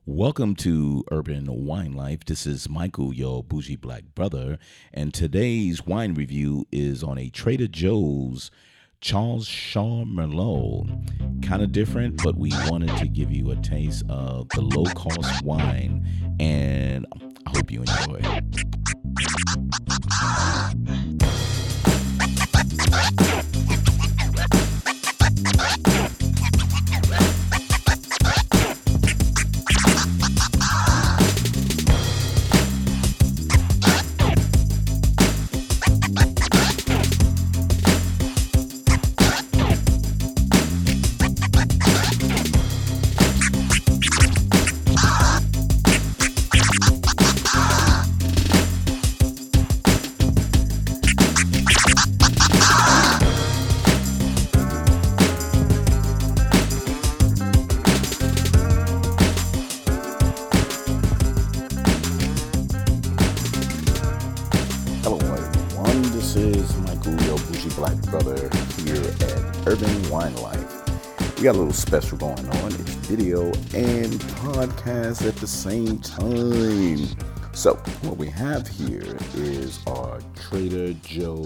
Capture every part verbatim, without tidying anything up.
Welcome to Urban Wine Life. This is Michael, your bougie black brother, and today's wine review is on a Trader Joe's Charles Shaw Merlot. Kind of different, but we wanted to give you a taste of the low cost wine, and I hope you enjoy it. Hello, everyone. This is Michael, your bougie black brother, here at Urban Wine Life. We got a little special going on. It's video and podcast at the same time. So, what we have here is our Trader Joe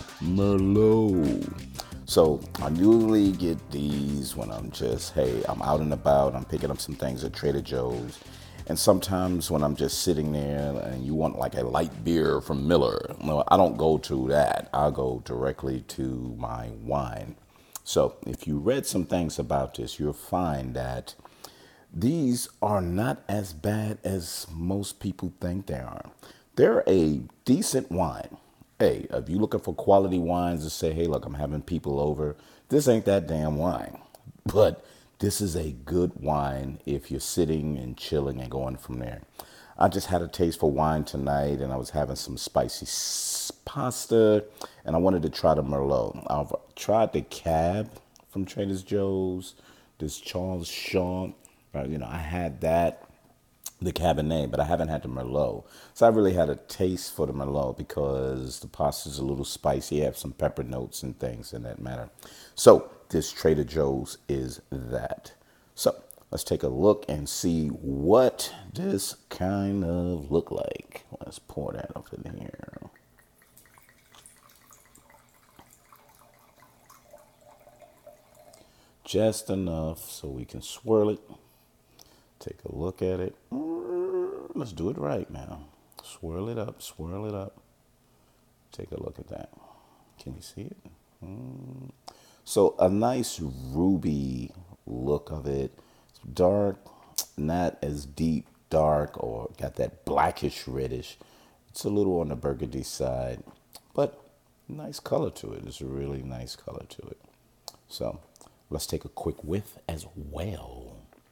Merlot. So, I usually get these when I'm just, hey, I'm out and about, I'm picking up some things at Trader Joe's. And sometimes when I'm just sitting there and you want like a light beer from Miller, no, I don't go to that. I go directly to my wine. So if you read some things about this, you'll find that these are not as bad as most people think they are. They're a decent wine. Hey, if you're looking for quality wines to say, hey, look, I'm having people over, this ain't that damn wine. But this is a good wine if you're sitting and chilling and going from there. I just had a taste for wine tonight and I was having some spicy s- pasta and I wanted to try the Merlot. I've tried the Cab from Trader Joe's, this Charles Shaw. Uh, you know, I had that, the Cabernet, but I haven't had the Merlot. So I really had a taste for the Merlot because the pasta's a little spicy. You have some pepper notes and things in that matter. So this Trader Joe's is that. So let's take a look and see what this kind of look like. Let's pour that up in here. Just enough so we can swirl it. Take a look at it. Let's do it right now. Swirl it up, swirl it up. Take a look at that. Can you see it? Mm. So a nice ruby look of it. It's dark, not as deep dark or got that blackish reddish. It's a little on the burgundy side, but nice color to it. It's a really nice color to it. So let's take a quick whiff as well.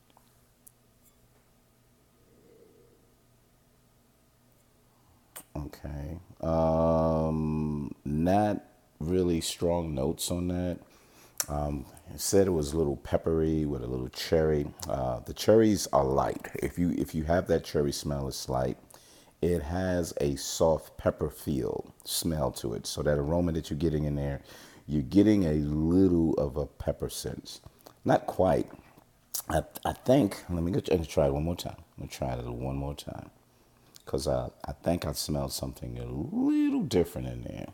Okay. Um, not really strong notes on that. Um, it said it was a little peppery with a little cherry. Uh, the cherries are light. If you if you have that cherry smell, it's light. It has a soft pepper feel smell to it. So that aroma that you're getting in there, you're getting a little of a pepper sense. Not quite. I, I think, let me go and try it one more time. I'm going to try it one more time. Because I, I think I smelled something a little different in there.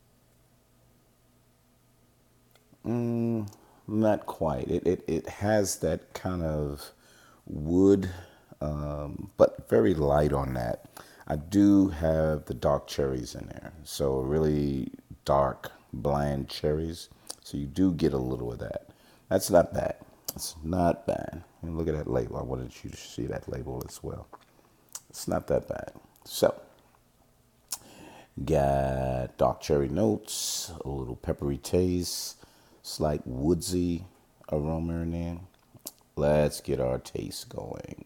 Mm, not quite. It, it, it has that kind of wood, um, but very light on that. I do have the dark cherries in there. So really dark, bland cherries. So you do get a little of that. That's not bad. It's not bad. And look at that label. I wanted you to see that label as well. It's not that bad. So, got dark cherry notes, a little peppery taste, slight woodsy aroma in there. Let's get our taste going.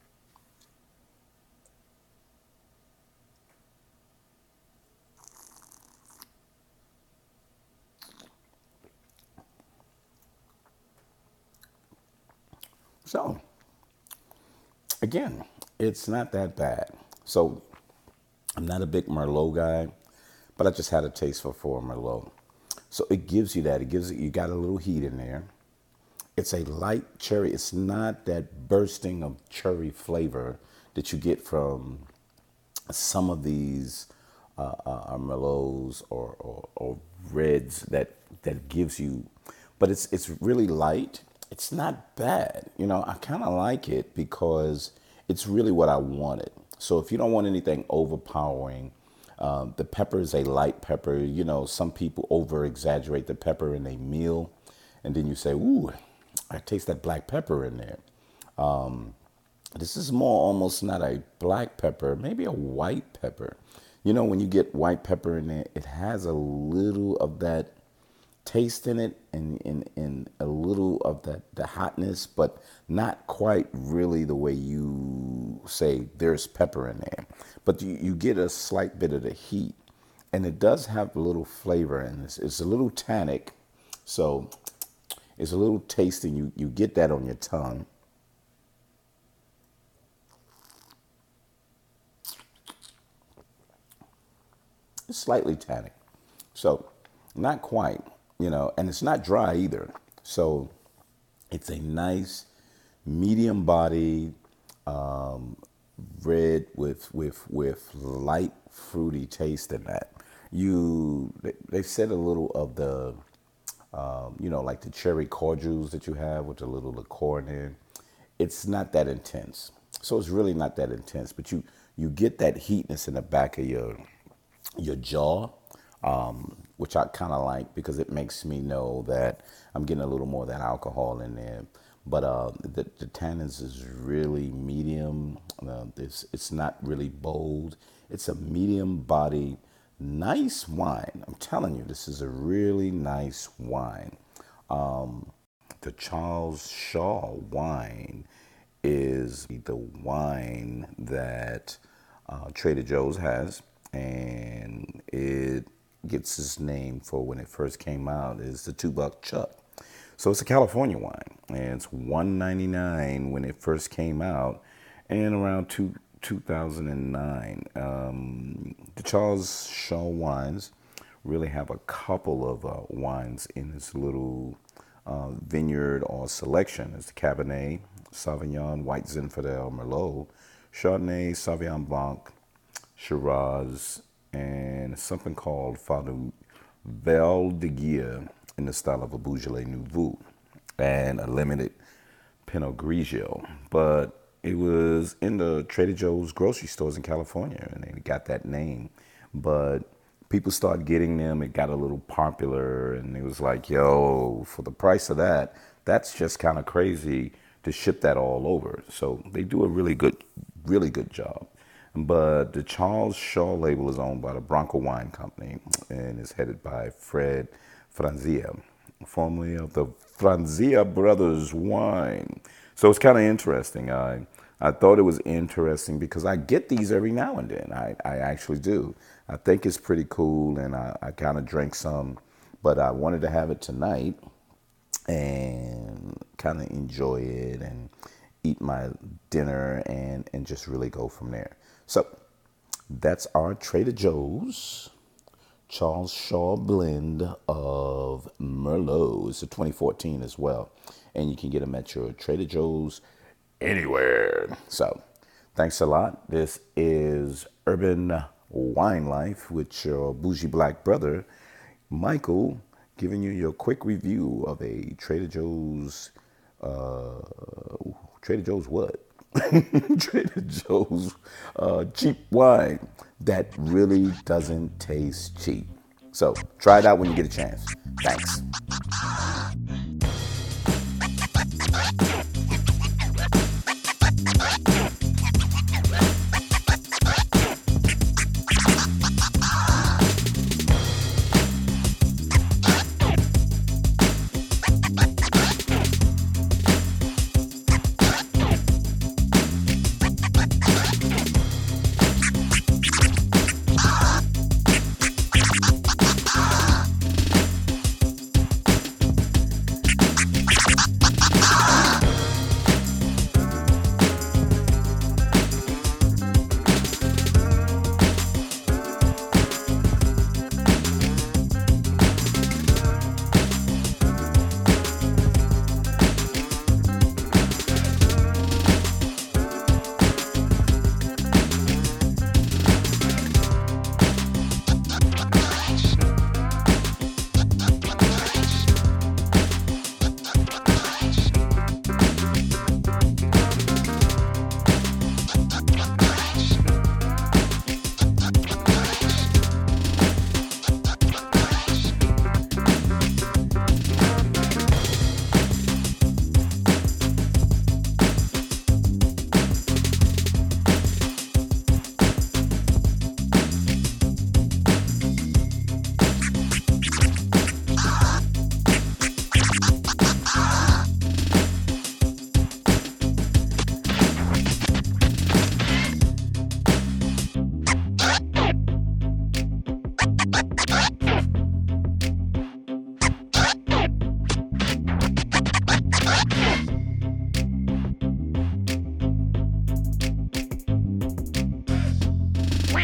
So, again, it's not that bad. So, I'm not a big Merlot guy, but I just had a taste for for Merlot. So it gives you that. It gives you got a little heat in there. It's a light cherry. It's not that bursting of cherry flavor that you get from some of these uh, uh, Merlots or, or, or reds that that gives you, but it's it's really light. It's not bad. You know, I kind of like it because it's really what I wanted. So if you don't want anything overpowering, um, the pepper is a light pepper. You know, some people over exaggerate the pepper in a meal, and then you say, "Ooh, I taste that black pepper in there." Um, this is more almost not a black pepper, maybe a white pepper. You know, when you get white pepper in there, it has a little of that taste in it and, and, and a little of that the hotness, but not quite really the way you say there's pepper in there. But you, you get a slight bit of the heat, and it does have a little flavor in this. It's a little tannic, so it's a little tasty. You, you get that on your tongue. It's slightly tannic, so not quite, you know, and it's not dry either. So it's a nice medium bodied um, red with with with light fruity taste in that. You they, they said a little of the um, you know, like the cherry cordials that you have with a little liqueur in it. It's not that intense, so it's really not that intense. But you you get that heatness in the back of your your jaw, um, which I kind of like because it makes me know that I'm getting a little more of that alcohol in there. But uh, the, the tannins is really medium. Uh, it's, it's not really bold. It's a medium body, nice wine. I'm telling you, this is a really nice wine. Um, the Charles Shaw wine is the wine that uh, Trader Joe's has. And it gets its name for when it first came out is the two buck chuck. So it's a California wine, and it's one ninety-nine when it first came out, and around two, two thousand nine. Um, the Charles Shaw wines really have a couple of uh, wines in this little uh, vineyard or selection. It's the Cabernet Sauvignon, White Zinfandel, Merlot, Chardonnay, Sauvignon Blanc, Shiraz, and something called Father Val de Guia in the style of a Beaujolais Nouveau, and a limited Pinot Grigio. But it was in the Trader Joe's grocery stores in California, and they got that name. But people started getting them. It got a little popular, and it was like, yo, for the price of that, that's just kind of crazy to ship that all over. So they do a really good, really good job. But the Charles Shaw label is owned by the Bronco Wine Company and is headed by Fred Franzia, formerly of the Franzia Brothers Wine. So it's kind of interesting. I I thought it was interesting because I get these every now and then. I, I actually do. I think it's pretty cool, and I, I kind of drank some, but I wanted to have it tonight and kind of enjoy it and eat my dinner and, and just really go from there. So that's our Trader Joe's Charles Shaw blend of Merlot. It's a twenty fourteen as well. And you can get them at your Trader Joe's anywhere. So thanks a lot. This is Urban Wine Life with your bougie black brother, Michael, giving you your quick review of a Trader Joe's, uh, Trader Joe's what? Trader Joe's uh, cheap wine that really doesn't taste cheap. So try it out when you get a chance. Thanks.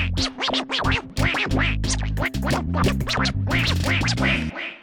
Wow.